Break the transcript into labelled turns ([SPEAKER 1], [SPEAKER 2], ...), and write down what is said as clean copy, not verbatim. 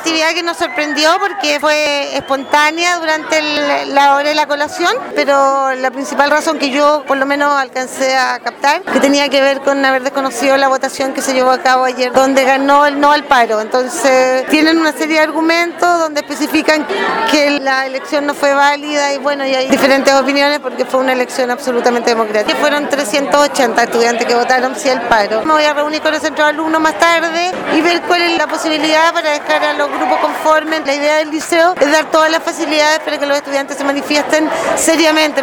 [SPEAKER 1] actividad que nos sorprendió porque fue espontánea durante la hora de la colación, pero la principal razón que yo por lo menos alcancé a captar, que tenía que ver con haber desconocido la votación que se llevó a cabo ayer, donde ganó el no al paro. Entonces tienen una serie de argumentos donde especifican que la elección no fue válida y bueno, y hay diferentes opiniones porque fue una elección absolutamente democrática. Fueron 380 estudiantes que votaron sí al paro. Me voy a reunir con el centro de alumnos más tarde y ver cuál es la posibilidad para dejar a los grupos conformes. La idea del liceo es dar todas las facilidades para que los estudiantes se manifiesten seriamente.